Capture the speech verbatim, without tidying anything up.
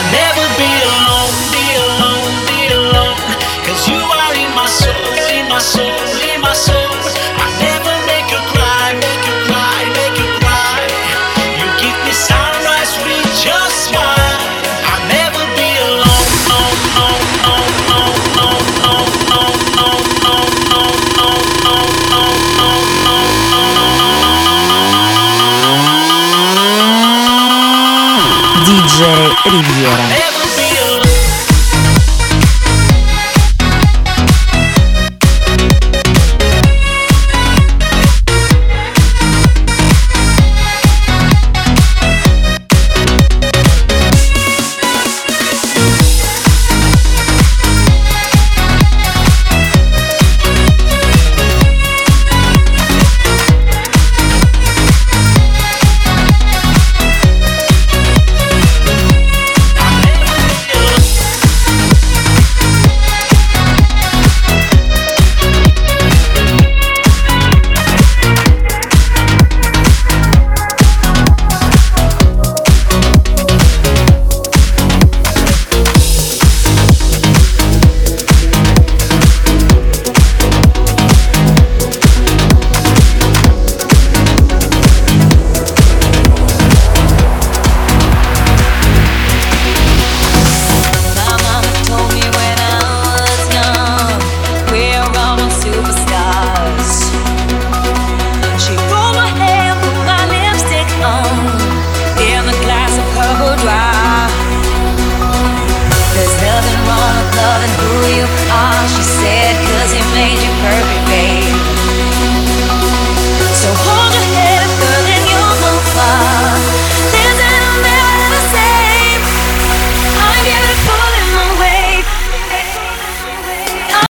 never be alone, be alone, be alone. Cause you are in my soul, in my soul, in my soul. I never make you cry, make you cry, make you cry. You give me sunrise with your smile. I'll never be alone, no, no, no, no, no, no, no, no, no, no, no, no, no, no, D J Riviera.